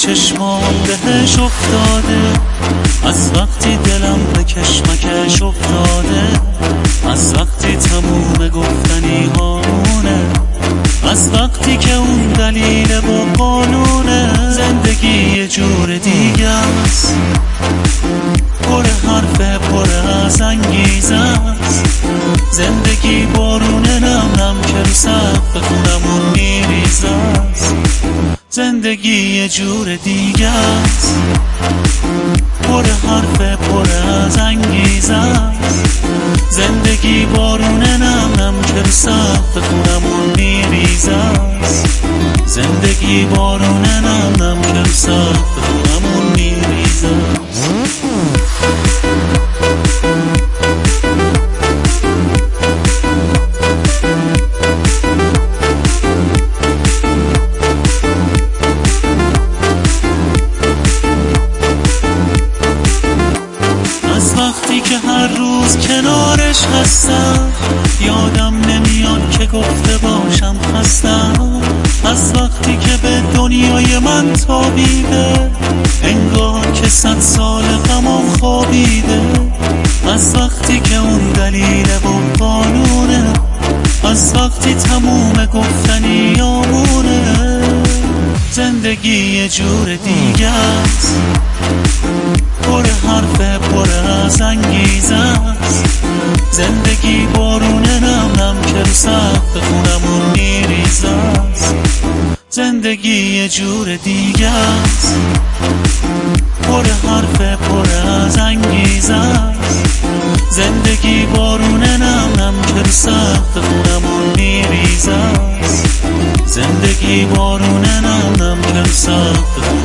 چشمام بهش افتاده، از وقتی دلم به کشمکش افتاده، از وقتی تموم گفتنی هامونه، از وقتی که اون دلیل با قانونه. زندگی یه جور دیگه است، پر حرفه پر از انگیزه است. زندگی بارونه نم نم که رو سقف خونمون میریزه است. زندگی یه جور دیگه است، پر حرفه پر از انگیزه است. زندگی بارونه نم نم که رو سقف خونمون میریزه است. زندگی بارونه نم نم که رو سقف خونمون میریزه است. وقتی که هر روز کنارش هستم یادم نمیاد که گفته باشم خستم. از وقتی که به دنیای من تابیده انگار که 100 سال غمم خوابیده. از وقتی که اون دلیل با قانونه، از وقتی تموم گفتنی آمونه. زندگی یه جور دیگه است، پر حرفه پر از انگیزه است. زندگی بارونه نم نم که رو سقف خونمون میریزه است. زندگی یه جور دیگه است، پر حرفه پر از انگیزه است. زندگی بارونه نم نم که رو سقف خونمون میریزه است. زندگی بارونه نم نم که رو سقف